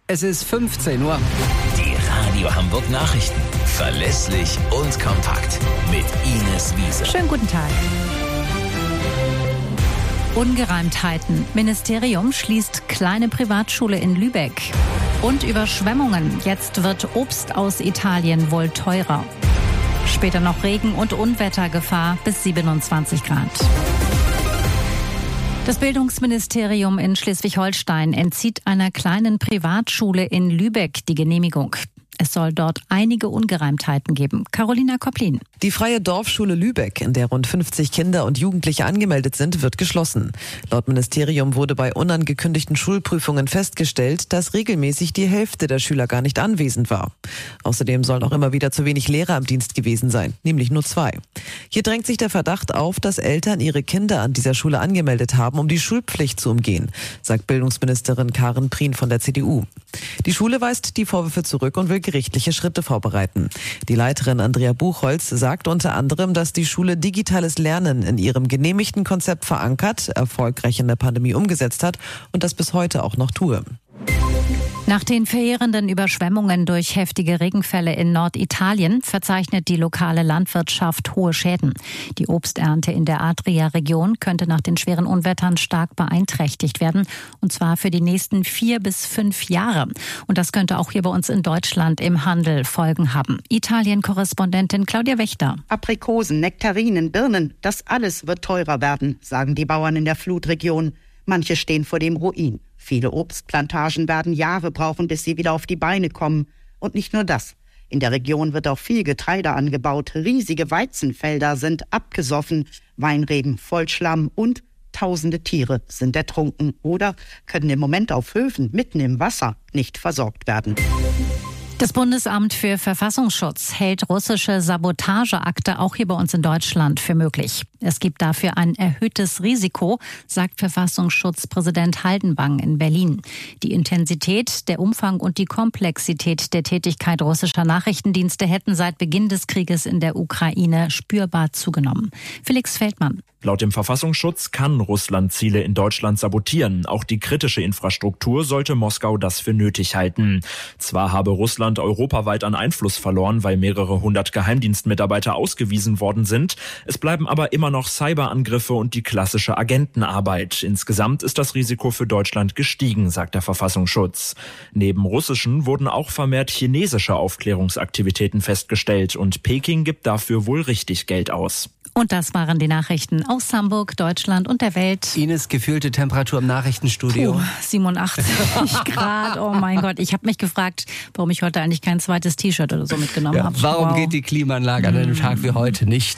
Es ist 15 Uhr. Die Radio Hamburg Nachrichten. Verlässlich und kompakt. Mit Ines Wiese. Schönen guten Tag. Ungereimtheiten. Ministerium schließt kleine Privatschule in Lübeck. Und Überschwemmungen. Jetzt wird Obst aus Italien wohl teurer. Später noch Regen- und Unwettergefahr bis 27 Grad. Das Bildungsministerium in Schleswig-Holstein entzieht einer kleinen Privatschule in Lübeck die Genehmigung. Es soll dort einige Ungereimtheiten geben. Carolina Kopplin. Die Freie Dorfschule Lübeck, in der rund 50 Kinder und Jugendliche angemeldet sind, wird geschlossen. Laut Ministerium wurde bei unangekündigten Schulprüfungen festgestellt, dass regelmäßig die Hälfte der Schüler gar nicht anwesend war. Außerdem sollen auch immer wieder zu wenig Lehrer am Dienst gewesen sein, nämlich nur 2. Hier drängt sich der Verdacht auf, dass Eltern ihre Kinder an dieser Schule angemeldet haben, um die Schulpflicht zu umgehen, sagt Bildungsministerin Karen Prien von der CDU. Die Schule weist die Vorwürfe zurück und will gerichtliche Schritte vorbereiten. Die Leiterin Andrea Buchholz sagt unter anderem, dass die Schule digitales Lernen in ihrem genehmigten Konzept verankert, erfolgreich in der Pandemie umgesetzt hat und das bis heute auch noch tue. Nach den verheerenden Überschwemmungen durch heftige Regenfälle in Norditalien verzeichnet die lokale Landwirtschaft hohe Schäden. Die Obsternte in der Adria-Region könnte nach den schweren Unwettern stark beeinträchtigt werden, und zwar für die nächsten 4 bis 5 Jahre. Und das könnte auch hier bei uns in Deutschland im Handel Folgen haben. Italien-Korrespondentin Claudia Wächter. Aprikosen, Nektarinen, Birnen, das alles wird teurer werden, sagen die Bauern in der Flutregion. Manche stehen vor dem Ruin. Viele Obstplantagen werden Jahre brauchen, bis sie wieder auf die Beine kommen. Und nicht nur das. In der Region wird auch viel Getreide angebaut. Riesige Weizenfelder sind abgesoffen, Weinreben voll Schlamm und tausende Tiere sind ertrunken oder können im Moment auf Höfen mitten im Wasser nicht versorgt werden. Das Bundesamt für Verfassungsschutz hält russische Sabotageakte auch hier bei uns in Deutschland für möglich. Es gibt dafür ein erhöhtes Risiko, sagt Verfassungsschutzpräsident Haldenwang in Berlin. Die Intensität, der Umfang und die Komplexität der Tätigkeit russischer Nachrichtendienste hätten seit Beginn des Krieges in der Ukraine spürbar zugenommen. Felix Feldmann. Laut dem Verfassungsschutz kann Russland Ziele in Deutschland sabotieren. Auch die kritische Infrastruktur sollte Moskau das für nötig halten. Zwar habe Russland europaweit an Einfluss verloren, weil mehrere 100 Geheimdienstmitarbeiter ausgewiesen worden sind. Es bleiben aber immer noch Cyberangriffe und die klassische Agentenarbeit. Insgesamt ist das Risiko für Deutschland gestiegen, sagt der Verfassungsschutz. Neben russischen wurden auch vermehrt chinesische Aufklärungsaktivitäten festgestellt und Peking gibt dafür wohl richtig Geld aus. Und das waren die Nachrichten aus Hamburg, Deutschland und der Welt. Ines, gefühlte Temperatur im Nachrichtenstudio. 87 Grad, oh mein Gott. Ich habe mich gefragt, warum ich heute eigentlich kein zweites T-Shirt oder so mitgenommen habe. Warum geht die Klimaanlage an einem Tag wie heute nicht?